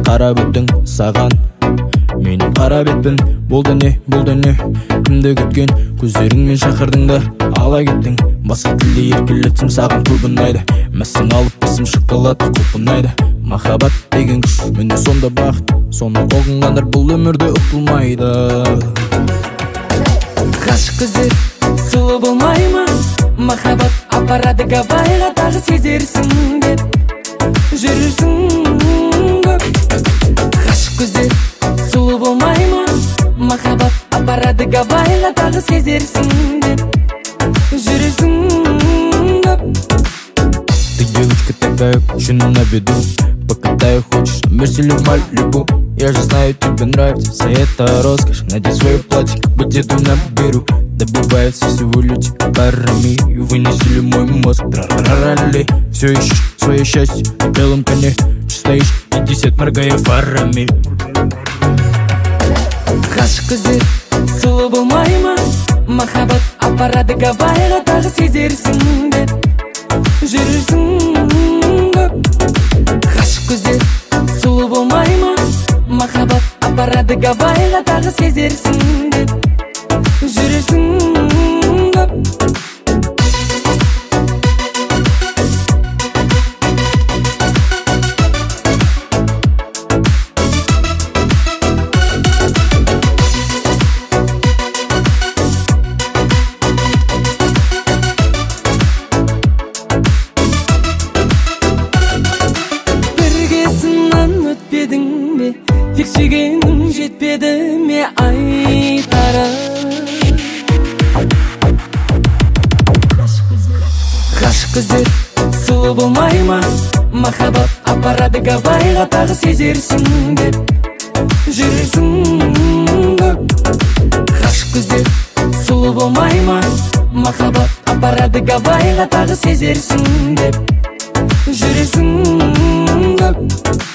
карап өттүң саган. Менин кара бетпен болду не кимди күткөн көздөрүң мен шакырдың да ала кеттиң. Башка тилде эркелетсем саган кулбунайды. Мәсең алып басым шоколад кулбунайды. Махаббат деген күш менде сонда бакыт. Соны огунгандар бул өмүрдө утулмайды. Гашык көздөр сулуу болмайбы? Махаббат апарады Гавайга, дагы сезерсиң деп жүрүрсүң көп. Гашык көздөр сулуу болмайбы? Махаббат апарады Гавайга, дагы сезерсиң деп жүрүрсүң көп. Ты девочка такая, очень на виду. Покатай хочешь, мерсили Малибу. Я же знаю, тебе нравится вся эта роскошь. Надень свое платье, как бы деду на беру. Добывается всего лишь парами. И вынесли мой мозг, трарарали. Все ищешь свое счастье на белом коне. Стоишь 50 моргая фарами. Гашык көздөр сулуу болмайбы? Махаббат апарады Гавайга, дагы сезерсиң деп жүрүрсүң көп. Гашык көздөр сулуу болмайбы? Махаббат апарады Гавайга, дагы сезерсиң деп жүрүрсүң көп. Тек сүйгенің жетпеді ме айтарым? Гашык көздөр сулуу болмайбы? Махаббат апарады Гавайга, дагы сезерсиң деп жүрүрсүң көп. Гашык көздөр сулуу болмайбы? Махаббат апарады Гавайга, дагы сезерсиң деп жүрүрсүң көп.